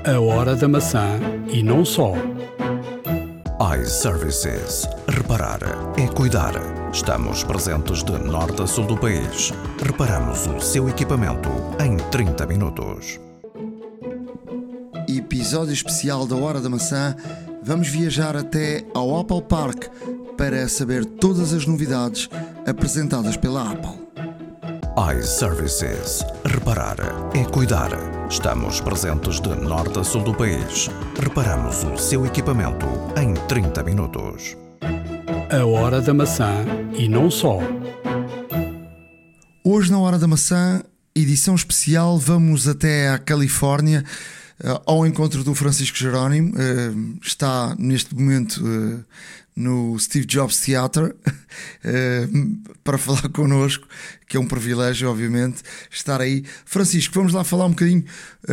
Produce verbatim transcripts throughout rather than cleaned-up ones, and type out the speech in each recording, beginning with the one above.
A Hora da Maçã e não só. iServices. Reparar é cuidar. Estamos presentes de norte a sul do país. Reparamos o seu equipamento em trinta minutos. Episódio especial da Hora da Maçã. Vamos viajar até ao Apple Park para saber todas as novidades apresentadas pela Apple. iServices. Reparar é cuidar. Estamos presentes de norte a sul do país. Reparamos o seu equipamento em trinta minutos. A Hora da Maçã e não só. Hoje na Hora da Maçã, edição especial, vamos até à Califórnia ao encontro do Francisco Jerónimo. Está neste momento no Steve Jobs Theatre para falar connosco, que é um privilégio, obviamente, estar aí. Francisco, vamos lá falar um bocadinho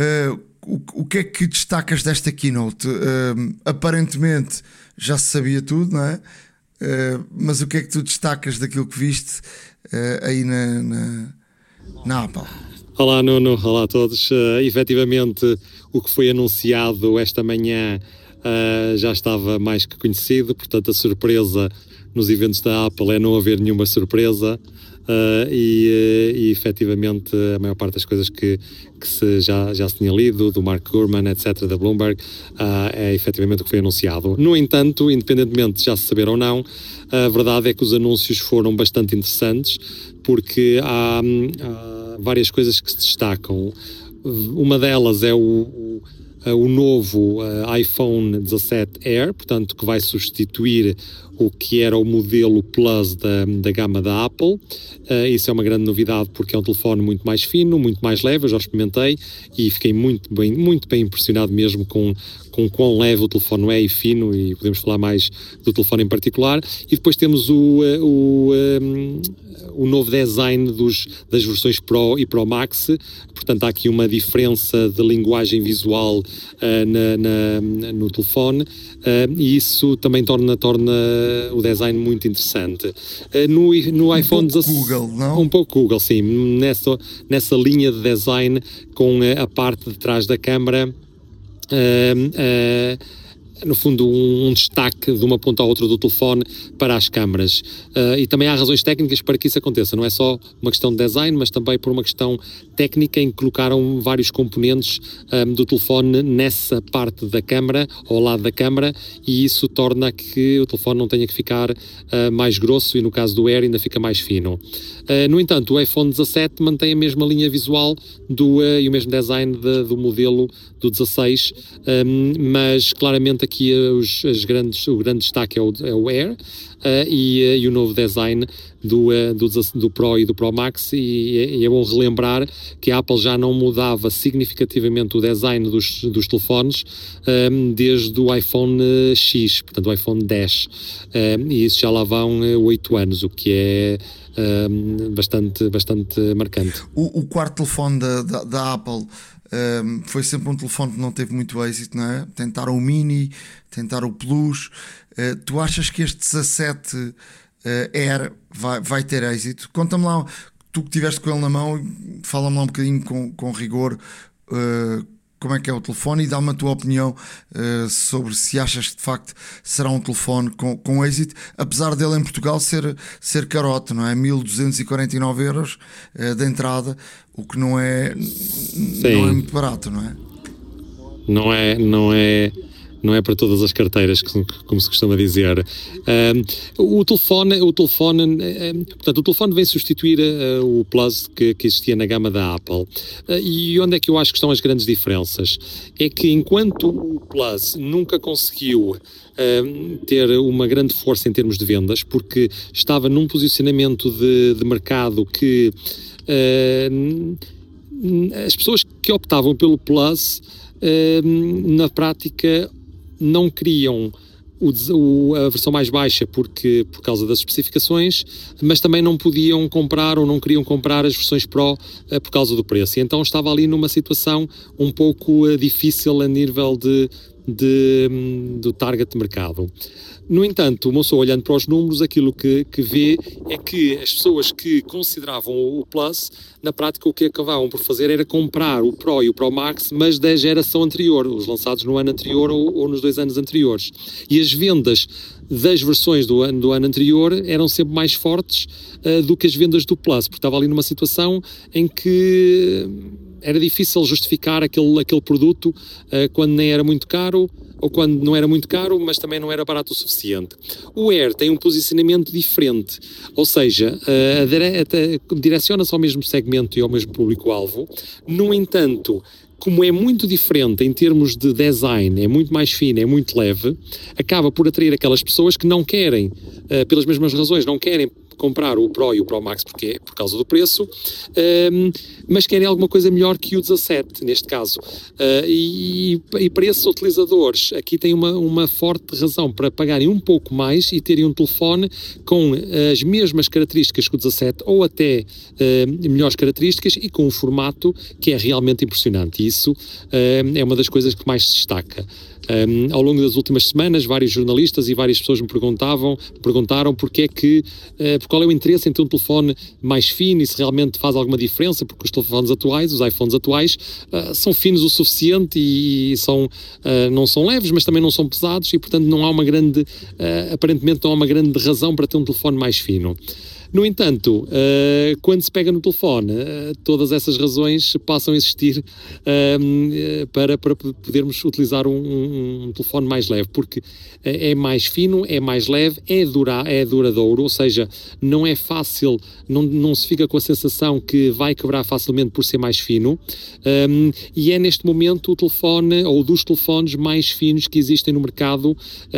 o, o que é que destacas desta keynote. Aparentemente já se sabia tudo, não é? Mas o que é que tu destacas daquilo que viste aí na, na, na Apple? Olá Nuno, olá a todos. Uh, efetivamente o que foi anunciado esta manhã uh, já estava mais que conhecido, portanto a surpresa nos eventos da Apple é não haver nenhuma surpresa uh, e, uh, e efetivamente a maior parte das coisas que, que se já, já se tinha lido, do Mark Gurman, etcétera, da Bloomberg, uh, é efetivamente o que foi anunciado. No entanto, independentemente de já se saber ou não, a verdade é que os anúncios foram bastante interessantes, porque há... há várias coisas que se destacam. Uma delas é o, o, o novo uh, iPhone dezassete Air, portanto, que vai substituir o que era o modelo Plus da, da gama da Apple. Uh, isso é uma grande novidade porque é um telefone muito mais fino, muito mais leve. Eu já experimentei e fiquei muito bem, muito bem impressionado mesmo com com quão leve o telefone é e fino, e podemos falar mais do telefone em particular. E depois temos o, o, um, o novo design dos, das versões Pro e Pro Max. Portanto, há aqui uma diferença de linguagem visual uh, na, na, no telefone, uh, e isso também torna, torna o design muito interessante. Uh, no, no um iPhone pouco Google, não? Um pouco Google, sim. Nessa, nessa linha de design, com a parte de trás da câmara, Uh, uh, no fundo um, um destaque de uma ponta à outra do telefone para as câmaras, uh, e também há razões técnicas para que isso aconteça. Não é só uma questão de design, mas também por uma questão técnica em que colocaram vários componentes um, do telefone nessa parte da câmara, ao lado da câmara, e isso torna que o telefone não tenha que ficar uh, mais grosso, e no caso do Air ainda fica mais fino. Uh, no entanto, o iPhone dezassete mantém a mesma linha visual do, uh, e o mesmo design de, do modelo do dezasseis, um, mas claramente aqui os, as grandes, o grande destaque é o, é o Air, uh, e, uh, e o novo design do, uh, do, do Pro e do Pro Max, e, e é bom relembrar que a Apple já não mudava significativamente o design dos, dos telefones um, desde o iPhone X, portanto o iPhone dez, um, e isso já lá vão oito anos, o que é um, bastante, bastante marcante. O, o quarto telefone da, da, da Apple Um, foi sempre um telefone que não teve muito êxito, não é? Tentaram o Mini, tentaram o Plus. Uh, tu achas que este dezassete uh, Air vai, vai ter êxito? Conta-me lá, tu que estiveste com ele na mão, fala-me lá um bocadinho com, com rigor uh, como é que é o telefone, e dá-me a tua opinião uh, sobre se achas que de facto será um telefone com, com êxito, apesar dele em Portugal ser, ser carote, não é? mil duzentos e quarenta e nove euros uh, de entrada, o que não é, não é muito barato, não é? Não é, não é, não é para todas as carteiras, como se costuma dizer. Um, o telefone, o telefone, um, portanto, o telefone vem substituir uh, o Plus que, que existia na gama da Apple. Uh, e onde é que eu acho que estão as grandes diferenças? É que enquanto o Plus nunca conseguiu uh, ter uma grande força em termos de vendas, porque estava num posicionamento de, de mercado que uh, as pessoas que optavam pelo Plus, uh, na prática, não queriam o, o, a versão mais baixa porque, por causa das especificações, mas também não podiam comprar ou não queriam comprar as versões Pro uh, por causa do preço. E então estava ali numa situação um pouco uh, difícil a nível de, de, do target de mercado. No entanto, uma pessoa olhando para os números, aquilo que, que vê é que as pessoas que consideravam o Plus, na prática o que acabavam por fazer era comprar o Pro e o Pro Max, mas da geração anterior, os lançados no ano anterior ou, ou nos dois anos anteriores. E as vendas das versões do ano, do ano anterior eram sempre mais fortes uh, do que as vendas do Plus, porque estava ali numa situação em que era difícil justificar aquele, aquele produto uh, quando nem era muito caro, ou quando não era muito caro, mas também não era barato o suficiente. O Air tem um posicionamento diferente, ou seja, uh, direciona-se ao mesmo segmento e ao mesmo público-alvo. No entanto, como é muito diferente em termos de design, é muito mais fino, é muito leve, acaba por atrair aquelas pessoas que não querem, uh, pelas mesmas razões, não querem comprar o Pro e o Pro Max porque é por causa do preço, um, mas querem alguma coisa melhor que o dezassete, neste caso. Uh, e, e para esses utilizadores, aqui tem uma, uma forte razão para pagarem um pouco mais e terem um telefone com as mesmas características que o dezassete, ou até uh, melhores características, e com um formato que é realmente impressionante. E isso uh, é uma das coisas que mais se destaca. Um, ao longo das últimas semanas, vários jornalistas e várias pessoas me perguntavam, perguntaram porque é que, uh, qual é o interesse em ter um telefone mais fino e se realmente faz alguma diferença, porque os telefones atuais, os iPhones atuais, uh, são finos o suficiente e, e são, uh, não são leves, mas também não são pesados e, portanto, não há uma grande, uh, aparentemente não há uma grande razão para ter um telefone mais fino. No entanto, uh, quando se pega no telefone, uh, todas essas razões passam a existir uh, para, para podermos utilizar um, um, um telefone mais leve, porque uh, é mais fino, é mais leve, é, dura, é duradouro, ou seja, não é fácil, não, não se fica com a sensação que vai quebrar facilmente por ser mais fino, um, e é neste momento o telefone, ou dos telefones mais finos que existem no mercado,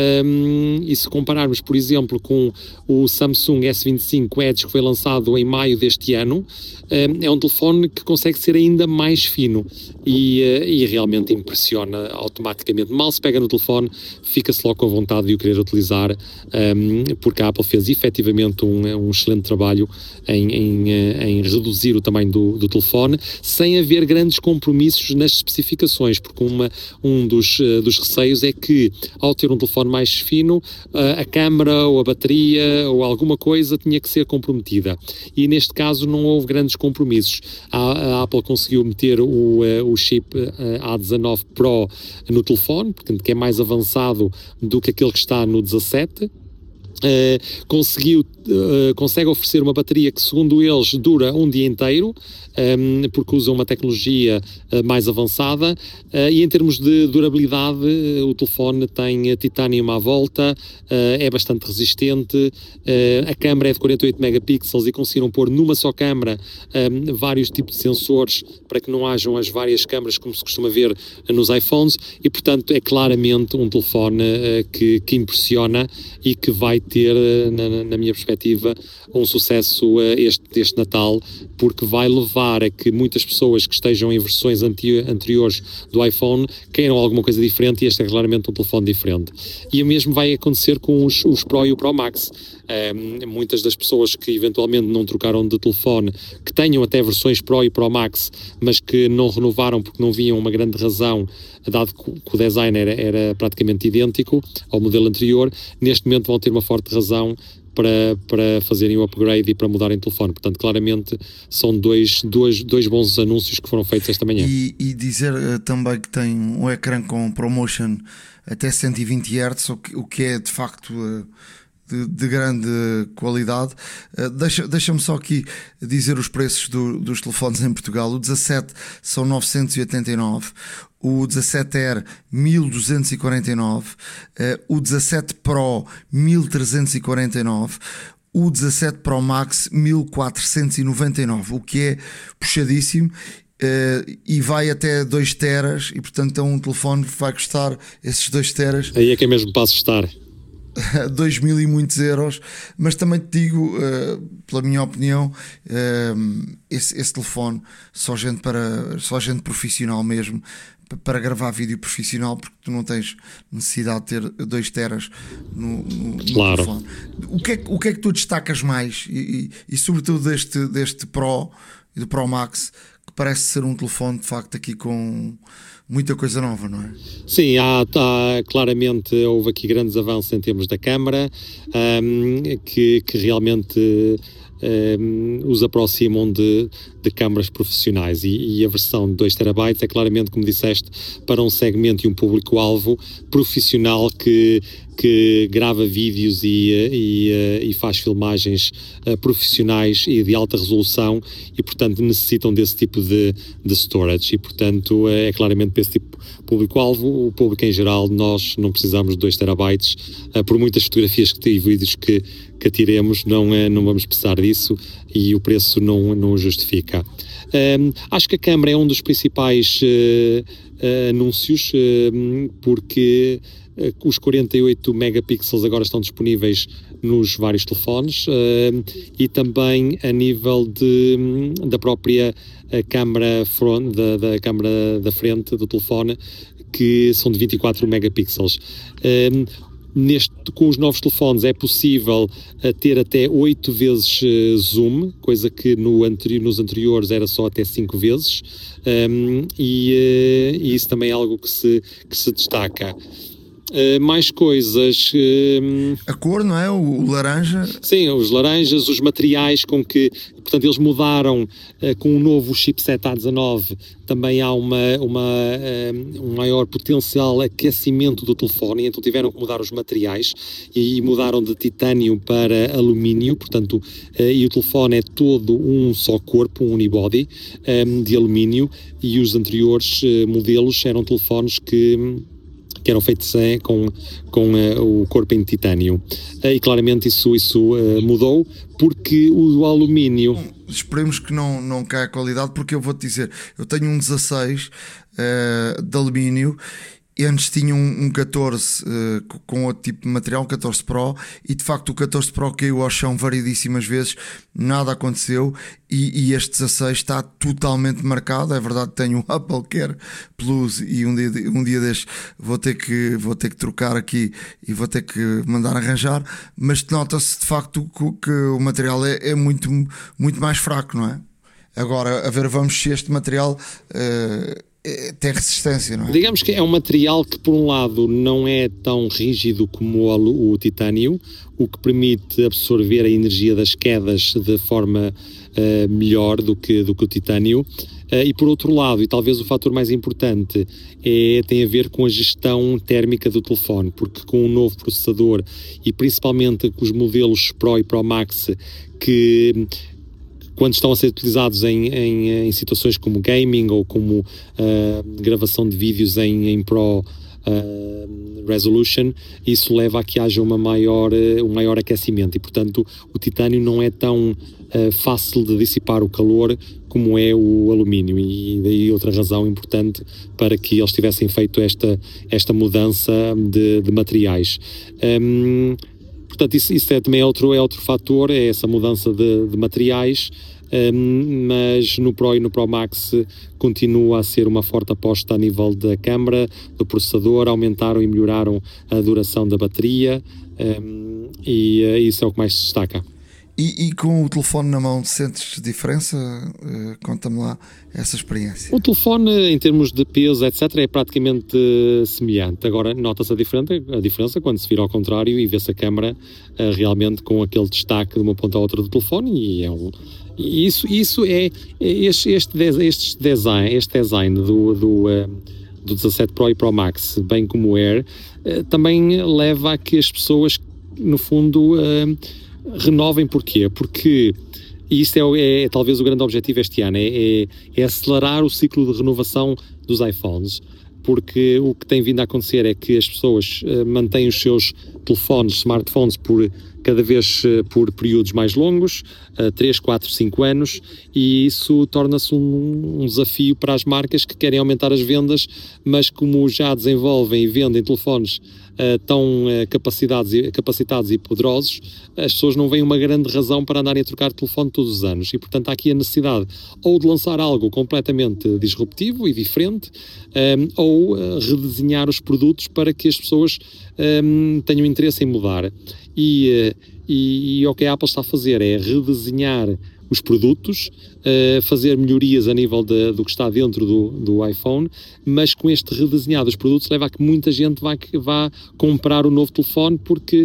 um, e se compararmos, por exemplo, com o Samsung S vinte e cinco Edge, que foi lançado em maio deste ano, é um telefone que consegue ser ainda mais fino e, e realmente impressiona automaticamente. Mal se pega no telefone, fica-se logo com vontade de o querer utilizar, porque a Apple fez efetivamente um, um excelente trabalho em, em, em reduzir o tamanho do, do telefone, sem haver grandes compromissos nas especificações, porque uma, um dos, dos receios é que, ao ter um telefone mais fino, a câmara ou a bateria ou alguma coisa tinha que ser comprometida, e neste caso não houve grandes compromissos. A, a Apple conseguiu meter o, o chip A dezanove Pro no telefone, portanto, que é mais avançado do que aquele que está no dezassete. Uh, conseguiu, uh, consegue oferecer uma bateria que, segundo eles, dura um dia inteiro, um, porque usa uma tecnologia uh, mais avançada, uh, e em termos de durabilidade, uh, o telefone tem titânio à volta, uh, é bastante resistente, uh, a câmera é de quarenta e oito megapixels e conseguiram pôr numa só câmera um, vários tipos de sensores para que não hajam as várias câmaras como se costuma ver nos iPhones, e portanto é claramente um telefone uh, que, que impressiona e que vai ter, na, na minha perspectiva, um sucesso uh, este, este Natal, porque vai levar a que muitas pessoas que estejam em versões anti, anteriores do iPhone queiram alguma coisa diferente, e este é claramente um telefone diferente. E o mesmo vai acontecer com os, os Pro e o Pro Max. Um, muitas das pessoas que eventualmente não trocaram de telefone, que tenham até versões Pro e Pro Max, mas que não renovaram porque não viam uma grande razão, dado que o design era, era praticamente idêntico ao modelo anterior, neste momento vão ter uma forte razão para, para fazerem o upgrade e para mudarem de telefone. Portanto, claramente são dois, dois, dois bons anúncios que foram feitos esta manhã. E, e dizer uh, também que tem um ecrã com ProMotion até cento e vinte hertz, o que, o que é de facto uh, de, de grande qualidade. Uh, deixa, deixa-me só aqui dizer os preços do, dos telefones em Portugal. O dezassete são novecentos e oitenta e nove, o dezassete Air mil duzentos e quarenta e nove, uh, o dezassete Pro mil trezentos e quarenta e nove, o dezassete Pro Max mil quatrocentos e noventa e nove, o que é puxadíssimo, uh, e vai até dois teras, e portanto é um telefone que vai custar esses dois teras. Aí é que é mesmo para assustar. dois mil e muitos euros, mas também te digo, uh, pela minha opinião, uh, esse, esse telefone só gente, para, só gente profissional mesmo, para gravar vídeo profissional, porque tu não tens necessidade de ter dois teras no, no, no claro. telefone. O que, é, o que é que tu destacas mais? E, e, e sobretudo deste, deste Pro e do Pro Max, que parece ser um telefone de facto aqui com muita coisa nova, não é? Sim, há, há, claramente houve aqui grandes avanços em termos da câmara, um, que, que realmente um, os aproximam de, de câmaras profissionais, e, e a versão de dois terabytes é claramente, como disseste, para um segmento e um público-alvo profissional que, que grava vídeos e, e, e faz filmagens profissionais e de alta resolução, e portanto necessitam desse tipo de, de storage, e portanto é claramente para esse tipo de público-alvo. O público em geral, nós não precisamos de dois terabytes, por muitas fotografias que, e vídeos que, que tiremos, não, não vamos precisar disso, e o preço não, não o justifica. Um, acho que a câmara é um dos principais uh, uh, anúncios, uh, porque uh, os quarenta e oito megapixels agora estão disponíveis nos vários telefones, uh, e também a nível de, da própria uh, câmara front, da, da câmara da frente do telefone, que são de vinte e quatro megapixels. Um, Neste, com os novos telefones é possível uh, ter até oito vezes uh, zoom, coisa que no anteri- nos anteriores era só até cinco vezes, um, e, uh, e isso também é algo que se, que se destaca. Uh, mais coisas... Uh, a cor, não é? O, o laranja. Sim, os laranjas, os materiais com que... Portanto, eles mudaram uh, com o novo chipset A dezanove. Também há uma, uma, uh, um maior potencial aquecimento do telefone, então tiveram que mudar os materiais e mudaram de titânio para alumínio, portanto, uh, e o telefone é todo um só corpo, um unibody, um, de alumínio, e os anteriores uh, modelos eram telefones que... que eram feitos é, com, com uh, o corpo em titânio. Uh, e claramente isso, isso uh, mudou, porque o, o alumínio... Esperemos que não, não caia a qualidade, porque eu vou-te dizer, eu tenho um dezasseis uh, de alumínio, e antes tinha um, um catorze uh, com outro tipo de material, um catorze Pro, e de facto o catorze Pro caiu ao chão variedíssimas vezes, nada aconteceu, e, e este dezasseis está totalmente marcado. É verdade que tenho um Apple Care Plus, e um dia, um dia deste vou ter, que, vou ter que trocar aqui e vou ter que mandar arranjar, mas nota-se de facto que, que o material é, é muito, muito mais fraco, não é? Agora, a ver, vamos se este material... Uh, tem resistência, não é? Digamos que é um material que, por um lado, não é tão rígido como o, o titânio, o que permite absorver a energia das quedas de forma uh, melhor do que, do que o titânio. Uh, e por outro lado, e talvez o fator mais importante, é, tem a ver com a gestão térmica do telefone, porque com o novo processador, e principalmente com os modelos Pro e Pro Max, que... quando estão a ser utilizados em, em, em situações como gaming ou como uh, gravação de vídeos em, em Pro uh, Resolution, isso leva a que haja uma maior, uh, um maior aquecimento, e portanto o titânio não é tão uh, fácil de dissipar o calor como é o alumínio, e daí outra razão importante para que eles tivessem feito esta, esta mudança de, de materiais. Um, Portanto, isso, isso é, também é outro, é outro fator, é essa mudança de, de materiais, um, mas no Pro e no Pro Max continua a ser uma forte aposta a nível da câmara, do processador. Aumentaram e melhoraram a duração da bateria, um, e uh, isso é o que mais se destaca. E, e com o telefone na mão, sentes diferença? Uh, conta-me lá essa experiência. O telefone, em termos de peso, etcétera, é praticamente uh, semelhante. Agora, nota-se a diferença, a diferença quando se vira ao contrário e vê-se a câmara uh, realmente com aquele destaque de uma ponta à outra do telefone, e é um... E isso, isso é, este, este, este design, este design do, do, uh, do dezassete Pro e Pro Max, bem como o Air, uh, também leva a que as pessoas, no fundo... Uh, renovem. Porquê? Porque, e isto é, é talvez o grande objetivo este ano, é, é, é acelerar o ciclo de renovação dos iPhones, porque o que tem vindo a acontecer é que as pessoas uh, mantêm os seus telefones, smartphones, por cada vez uh, por períodos mais longos, uh, três, quatro, cinco anos, e isso torna-se um, um desafio para as marcas que querem aumentar as vendas, mas como já desenvolvem e vendem telefones Uh, tão uh, capacitados, e, capacitados e poderosos, as pessoas não veem uma grande razão para andarem a trocar de telefone todos os anos, e portanto há aqui a necessidade ou de lançar algo completamente disruptivo e diferente, um, ou uh, redesenhar os produtos para que as pessoas um, tenham interesse em mudar. E, uh, e, e o que a Apple está a fazer é redesenhar os produtos, uh, fazer melhorias a nível de, do que está dentro do, do iPhone, mas com este redesenhar dos produtos leva a que muita gente vá, vá comprar o novo telefone, porque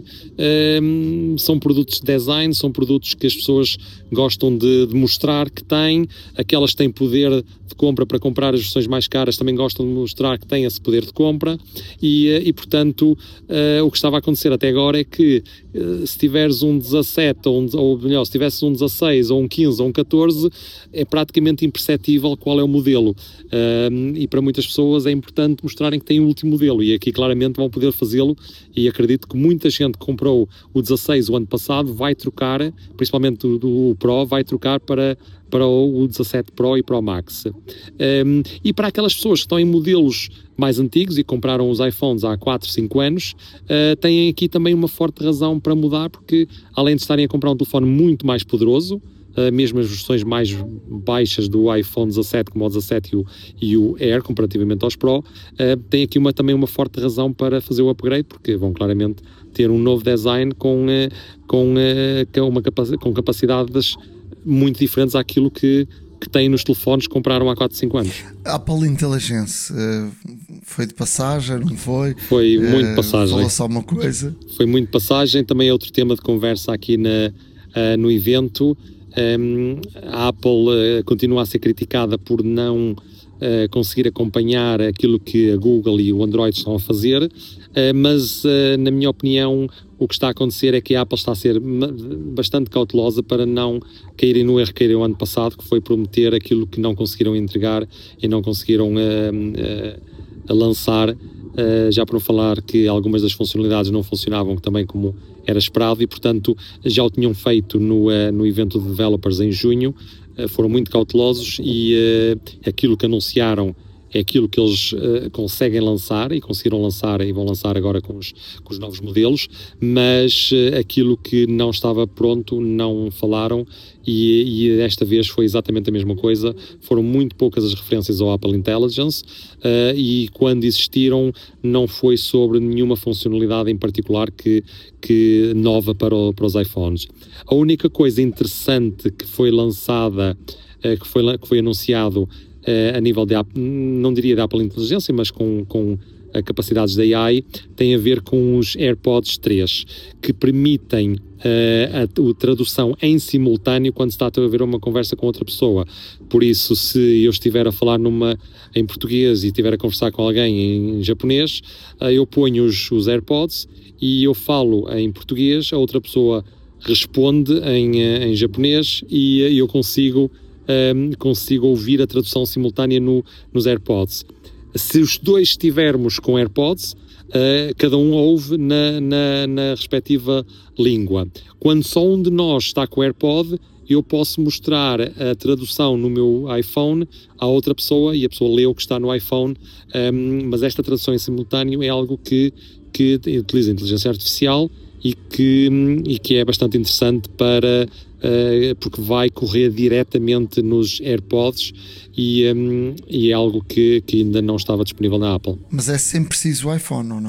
um, são produtos de design, são produtos que as pessoas gostam de, de mostrar que têm, aquelas que têm poder de compra para comprar as versões mais caras também gostam de mostrar que têm esse poder de compra, e, e portanto uh, o que estava a acontecer até agora é que uh, se tiveres um dezassete ou, um, ou melhor, se tivesse um dezasseis ou um quinze ou um catorze, é praticamente imperceptível qual é o modelo, uh, e para muitas pessoas é importante mostrarem que têm o último modelo, e aqui claramente vão poder fazê-lo, e acredito que muita gente que comprou o dezasseis o ano passado vai trocar, principalmente do, do Pro, vai trocar para, para o dezassete Pro e Pro Max. Um, e para aquelas pessoas que estão em modelos mais antigos e compraram os iPhones há quatro, cinco anos, uh, têm aqui também uma forte razão para mudar, porque além de estarem a comprar um telefone muito mais poderoso, Uh, mesmo as versões mais baixas do iPhone dezassete, como o dezassete e o, e o Air, comparativamente aos Pro, uh, tem aqui uma, também uma forte razão para fazer o upgrade, porque vão claramente ter um novo design com, uh, com, uh, uma capac- com capacidades muito diferentes àquilo que, que têm nos telefones que compraram há quatro, cinco anos. A Apple Intelligence uh, foi de passagem, não foi? Foi muito uh, passagem. Falou só uma coisa. Foi muito passagem, também é outro tema de conversa aqui na, uh, no evento. Um, a Apple uh, continua a ser criticada por não uh, conseguir acompanhar aquilo que a Google e o Android estão a fazer, uh, mas uh, na minha opinião o que está a acontecer é que a Apple está a ser bastante cautelosa para não caírem no erro que caíram ano passado, que foi prometer aquilo que não conseguiram entregar e não conseguiram uh, uh, lançar. Uh, já para não falar que algumas das funcionalidades não funcionavam também como era esperado, e portanto já o tinham feito no, uh, no evento de developers em junho, uh, foram muito cautelosos, e uh, aquilo que anunciaram é aquilo que eles uh, conseguem lançar, e conseguiram lançar e vão lançar agora com os, com os novos modelos, mas uh, aquilo que não estava pronto não falaram, e, e desta vez foi exatamente a mesma coisa. Foram muito poucas as referências ao Apple Intelligence, uh, e quando existiram não foi sobre nenhuma funcionalidade em particular que, que nova para, o, para os iPhones. A única coisa interessante que foi lançada, uh, que, foi, que foi anunciado Uh, a nível de, não diria de Apple Inteligência, mas com, com uh, capacidades da A I, tem a ver com os AirPods três, que permitem uh, a, a tradução em simultâneo quando se está a ver uma conversa com outra pessoa. Por isso, se eu estiver a falar numa, em português e estiver a conversar com alguém em japonês, uh, eu ponho os, os AirPods e eu falo em português, a outra pessoa responde em, em japonês, e uh, eu consigo Um, consigo ouvir a tradução simultânea no, nos AirPods. Se os dois estivermos com AirPods, uh, cada um ouve na, na, na respectiva língua. Quando só um de nós está com o AirPod, eu posso mostrar a tradução no meu iPhone à outra pessoa, e a pessoa lê o que está no iPhone, um, mas esta tradução em simultâneo é algo que, que utiliza a inteligência artificial, e que, e que é bastante interessante para, uh, porque vai correr diretamente nos AirPods, e, um, e é algo que, que ainda não estava disponível na Apple. Mas é sempre preciso o iPhone, ou não?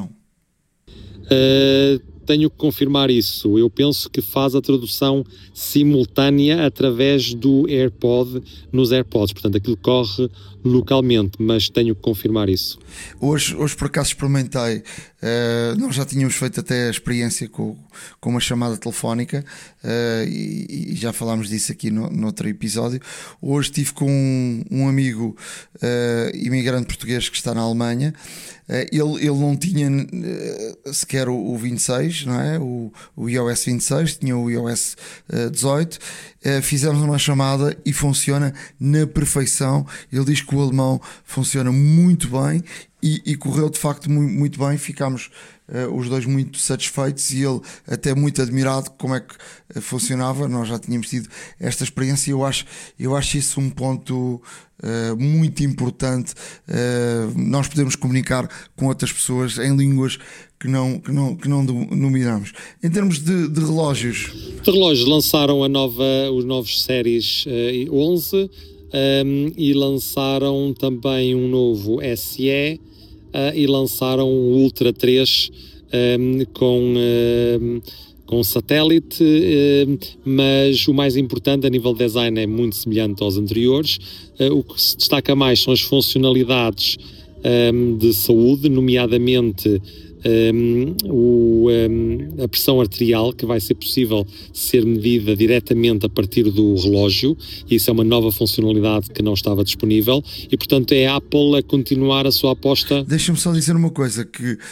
Uh, tenho que confirmar isso. Eu penso que faz a tradução simultânea através do AirPod nos AirPods, portanto aquilo corre localmente, mas tenho que confirmar isso. Hoje, hoje por acaso experimentei, uh, nós já tínhamos feito até a experiência com, com uma chamada telefónica, uh, e, e já falámos disso aqui no, no outro episódio. Hoje estive com um, um amigo uh, imigrante português que está na Alemanha. Uh, ele, ele não tinha uh, sequer o, o vinte e seis, não é? o, o iOS vinte e seis, tinha o iOS uh, dezoito. Uh, fizemos uma chamada e funciona na perfeição. Ele diz que o alemão funciona muito bem, e, e correu de facto muito, muito bem. Ficámos uh, os dois muito satisfeitos, e ele até muito admirado como é que uh, funcionava. Nós já tínhamos tido esta experiência, e eu acho, eu acho isso um ponto uh, muito importante. Uh, nós podemos comunicar com outras pessoas em línguas que não, que não, que não dominamos. Em termos de, de relógios, de relógios lançaram a nova, os novos séries uh, onze, um, e lançaram também um novo S E, uh, e lançaram o Ultra três, um, com, um, com satélite, uh, mas o mais importante a nível de design é muito semelhante aos anteriores. Uh, o que se destaca mais são as funcionalidades um, de saúde, nomeadamente Um, o, um, a pressão arterial, que vai ser possível ser medida diretamente a partir do relógio. Isso é uma nova funcionalidade que não estava disponível e, portanto, é a Apple a continuar a sua aposta. Deixa-me só dizer uma coisa, que uh,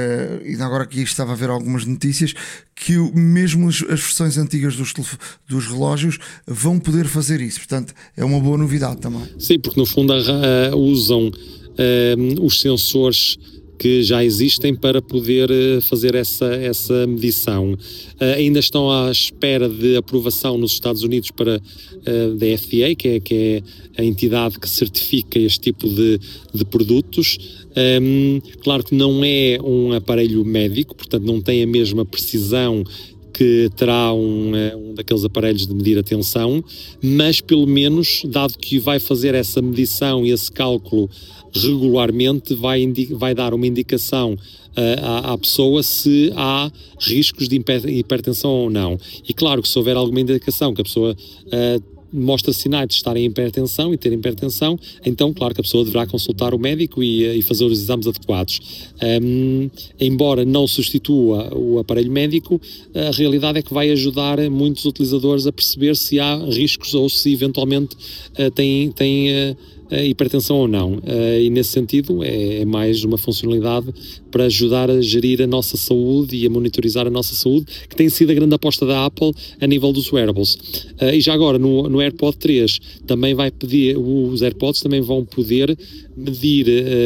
e agora aqui estava a ver algumas notícias, que mesmo as versões antigas dos, dos relógios vão poder fazer isso, portanto é uma boa novidade também. Sim, porque no fundo uh, usam uh, os sensores que já existem para poder fazer essa, essa medição. Uh, ainda estão à espera de aprovação nos Estados Unidos para uh, da F D A, que é, que é a entidade que certifica este tipo de, de produtos. Um, claro que não é um aparelho médico, portanto não tem a mesma precisão que terá um, um daqueles aparelhos de medir a tensão, mas pelo menos, dado que vai fazer essa medição e esse cálculo regularmente, vai, vai dar uma indicação uh, à, à pessoa se há riscos de hipertensão ou não. E claro que se houver alguma indicação que a pessoa uh, mostra sinais de estar em hipertensão e ter hipertensão, então claro que a pessoa deverá consultar o médico e, e fazer os exames adequados. Um, embora não substitua o aparelho médico, a realidade é que vai ajudar muitos utilizadores a perceber se há riscos ou se eventualmente uh, têm, têm uh, hipertensão ou não. Uh, e nesse sentido é, é mais uma funcionalidade para ajudar a gerir a nossa saúde e a monitorizar a nossa saúde, que tem sido a grande aposta da Apple a nível dos wearables. Uh, e já agora no, no AirPod três também vai pedir, os AirPods também vão poder medir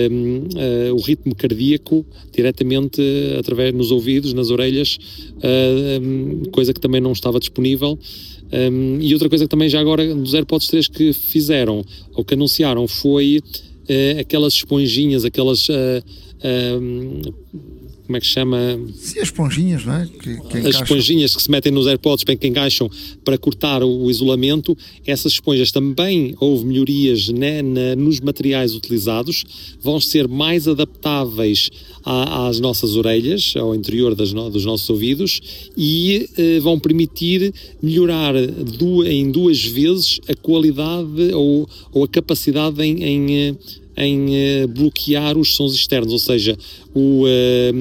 uh, uh, o ritmo cardíaco diretamente uh, através nos ouvidos, nas orelhas, uh, um, coisa que também não estava disponível. Um, e outra coisa que também já agora dos AirPods três que fizeram ou que anunciaram foi uh, aquelas esponjinhas, aquelas uh, um, como é que se chama? Sim, as esponjinhas, não é? Que, que as esponjinhas que se metem nos AirPods para que encaixam para cortar o, o isolamento. Essas esponjas também houve melhorias, né, na, nos materiais utilizados, vão ser mais adaptáveis à, às nossas orelhas, ao interior das no, dos nossos ouvidos, e eh, vão permitir melhorar du, em duas vezes a qualidade ou, ou a capacidade em, em em uh, bloquear os sons externos, ou seja, o uh,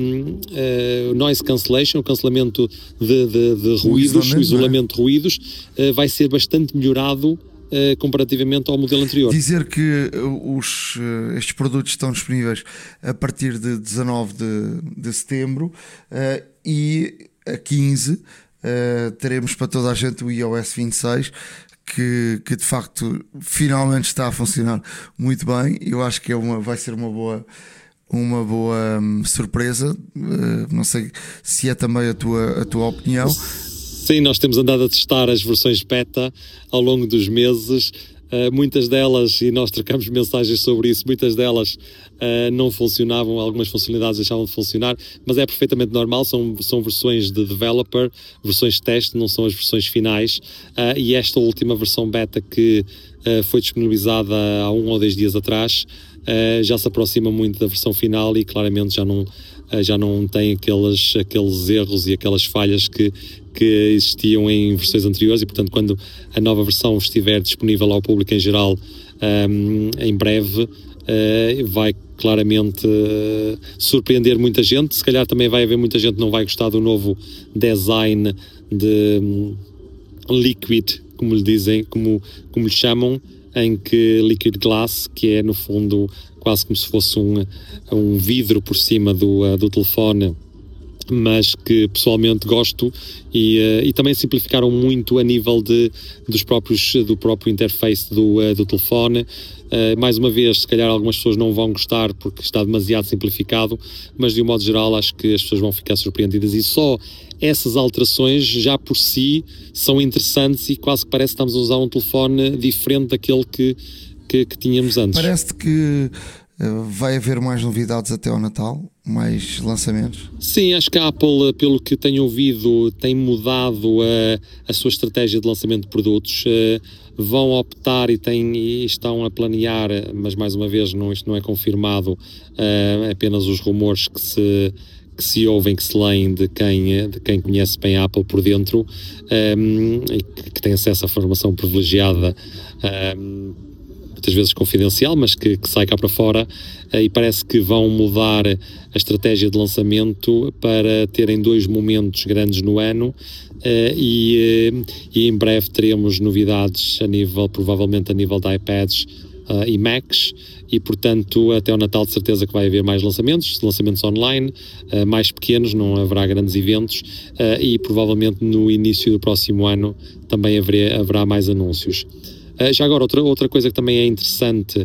uh, noise cancellation, o cancelamento de, de, de ruídos, o isolamento, o isolamento de ruídos, uh, vai ser bastante melhorado uh, comparativamente ao modelo anterior. Dizer que os, uh, estes produtos estão disponíveis a partir de dezanove de, de setembro uh, e a quinze uh, teremos para toda a gente o i O S vinte e seis, Que, que de facto finalmente está a funcionar muito bem. Eu acho que é uma, vai ser uma boa, uma boa hum, surpresa. Uh, não sei se é também a tua, a tua opinião. Sim, nós temos andado a testar as versões beta ao longo dos meses. Uh, muitas delas, e nós trocamos mensagens sobre isso, muitas delas uh, não funcionavam, algumas funcionalidades deixavam de funcionar, mas é perfeitamente normal, são, são versões de developer, versões de teste, não são as versões finais, uh, e esta última versão beta que uh, foi disponibilizada há um ou dois dias atrás, uh, já se aproxima muito da versão final e claramente já não, uh, já não tem aqueles, aqueles erros e aquelas falhas que que existiam em versões anteriores e, portanto, quando a nova versão estiver disponível ao público em geral um, em breve, uh, vai claramente uh, surpreender muita gente. Se calhar também vai haver muita gente que não vai gostar do novo design de um, Liquid, como lhe dizem, como, como lhe chamam, em que Liquid Glass, que é no fundo quase como se fosse um, um vidro por cima do, uh, do telefone, mas que pessoalmente gosto, e, uh, e também simplificaram muito a nível de, dos próprios, do próprio interface do, uh, do telefone. Uh, mais uma vez, se calhar algumas pessoas não vão gostar porque está demasiado simplificado, mas de um modo geral acho que as pessoas vão ficar surpreendidas, e só essas alterações já por si são interessantes e quase que parece que estamos a usar um telefone diferente daquele que, que, que tínhamos antes. Parece-te que vai haver mais novidades até ao Natal? Mais lançamentos? Sim, acho que a Apple, pelo que tenho ouvido, tem mudado a, a sua estratégia de lançamento de produtos. Uh, vão optar e, têm, e estão a planear, mas mais uma vez não, isto não é confirmado, uh, apenas os rumores que se, que se ouvem, que se leem de quem, de quem conhece bem a Apple por dentro, um, e que, que tem acesso à informação privilegiada, um, muitas vezes confidencial, mas que, que sai cá para fora, uh, e parece que vão mudar a estratégia de lançamento para terem dois momentos grandes no ano, uh, e, uh, e em breve teremos novidades a nível, provavelmente a nível de iPads uh, e Macs, e portanto até o Natal de certeza que vai haver mais lançamentos, lançamentos online, uh, mais pequenos, não haverá grandes eventos, uh, e provavelmente no início do próximo ano também haverá, haverá mais anúncios. Uh, já agora, outra, outra coisa que também é interessante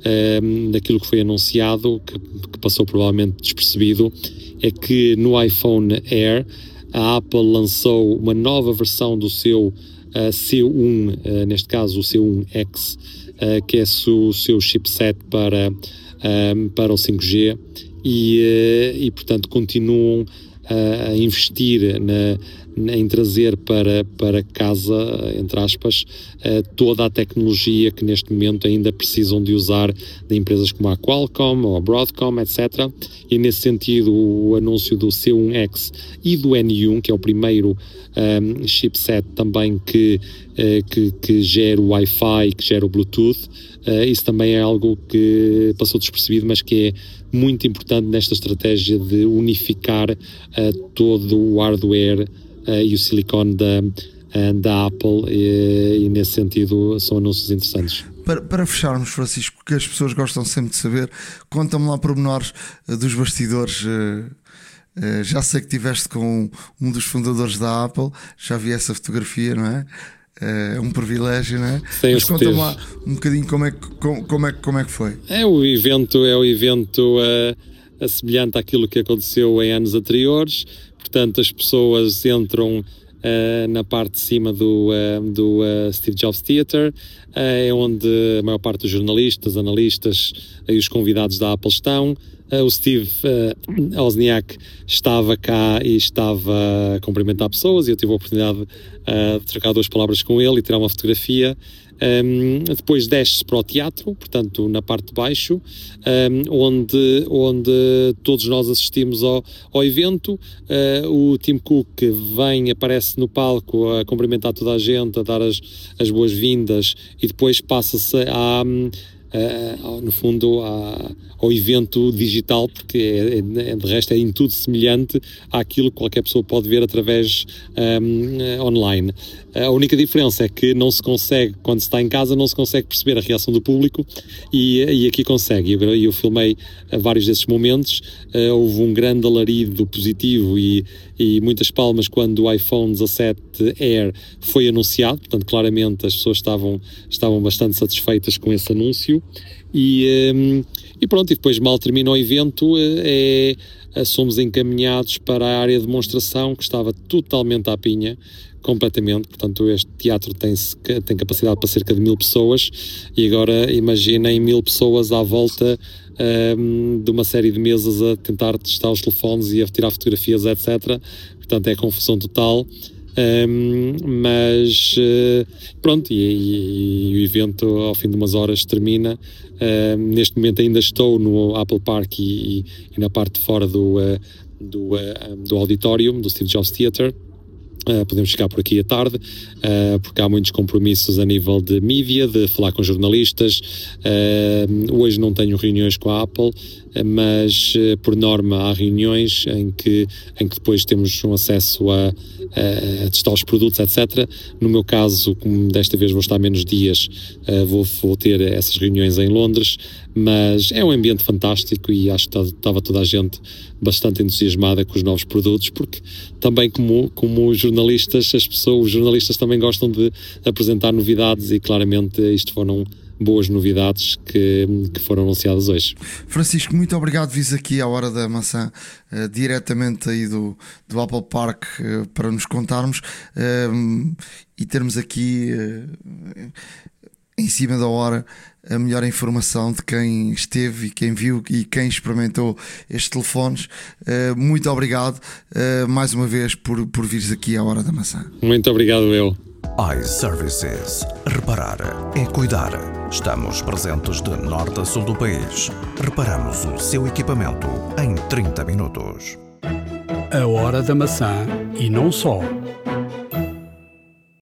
uh, daquilo que foi anunciado, que, que passou provavelmente despercebido, é que no iPhone Air a Apple lançou uma nova versão do seu uh, C um, uh, neste caso o C um X, Uh, que é o seu chipset para, um, para o cinco G, e, uh, e portanto continuam uh, a investir na, na, em trazer para, para casa, entre aspas, uh, toda a tecnologia que neste momento ainda precisam de usar de empresas como a Qualcomm ou a Broadcom, etcétera. E nesse sentido o anúncio do C um X e do N um, que é o primeiro um, chipset também que Uh, que, que gera o Wi-Fi, que gera o Bluetooth, uh, isso também é algo que passou despercebido, mas que é muito importante nesta estratégia de unificar uh, todo o hardware uh, e o silicone da, uh, da Apple, e, e nesse sentido são anúncios interessantes. Para, para fecharmos, Francisco, que as pessoas gostam sempre de saber, conta-me lá pormenores uh, dos bastidores. Uh... Uh, já sei que estiveste com um dos fundadores da Apple, já vi essa fotografia, não é? É um privilégio, não é? Sim, mas conta-me lá um bocadinho como é, que, como, como, é, como é que foi. É o evento, é o evento uh, assemelhante àquilo que aconteceu em anos anteriores. Portanto, as pessoas entram uh, na parte de cima do, uh, do uh, Steve Jobs Theater, uh, é onde a maior parte dos jornalistas, analistas e os convidados da Apple estão. Uh, o Steve uh, Wozniak estava cá e estava a cumprimentar pessoas, e eu tive a oportunidade uh, de trocar duas palavras com ele e tirar uma fotografia. Um, depois desce para o teatro, portanto na parte de baixo, um, onde, onde todos nós assistimos ao, ao evento. Uh, o Tim Cook vem, aparece no palco a cumprimentar toda a gente, a dar as, as boas-vindas, e depois passa-se a... Uh, no fundo a, ao evento digital, porque é, é, de resto é em tudo semelhante àquilo que qualquer pessoa pode ver através um, online. A única diferença é que não se consegue, quando se está em casa, não se consegue perceber a reação do público, e, e aqui consegue. Eu, eu filmei vários desses momentos. Uh, houve um grande alarido positivo e, e muitas palmas quando o iPhone dezassete Air foi anunciado. Portanto, claramente as pessoas estavam, estavam bastante satisfeitas com esse anúncio. E, um, e pronto, e depois mal termina o evento, é, é, somos encaminhados para a área de demonstração, que estava totalmente à pinha, completamente. Portanto, este teatro tem, tem capacidade para cerca de mil pessoas, e agora imaginem mil pessoas à volta um, de uma série de mesas a tentar testar os telefones e a tirar fotografias, etcétera. Portanto, é confusão total. Um, mas uh, pronto, e, e, e o evento ao fim de umas horas termina. Uh, neste momento ainda estou no Apple Park e, e na parte de fora do, uh, do, uh, do auditório do Steve Jobs Theater. Uh, podemos chegar por aqui à tarde, uh, porque há muitos compromissos a nível de mídia, de falar com jornalistas. Uh, hoje não tenho reuniões com a Apple, uh, mas uh, por norma há reuniões em que, em que depois temos um acesso a, a, a testar os produtos, etcétera. No meu caso, como desta vez vou estar menos dias, uh, vou, vou ter essas reuniões em Londres, mas é um ambiente fantástico, e acho que estava toda a gente bastante entusiasmada com os novos produtos, porque também como, como jornalistas, as pessoas, os jornalistas também gostam de apresentar novidades, e claramente isto foram boas novidades que, que foram anunciadas hoje. Francisco, muito obrigado. Vis aqui à Hora da Maçã, uh, diretamente aí do, do Apple Park, uh, para nos contarmos uh, e termos aqui uh, em cima da hora a melhor informação de quem esteve e quem viu e quem experimentou estes telefones. Uh, muito obrigado uh, mais uma vez por, por vires aqui à Hora da Maçã. Muito obrigado eu. iServices. Reparar é cuidar. Estamos presentes de norte a sul do país. Reparamos o seu equipamento em trinta minutos. A Hora da Maçã e não só.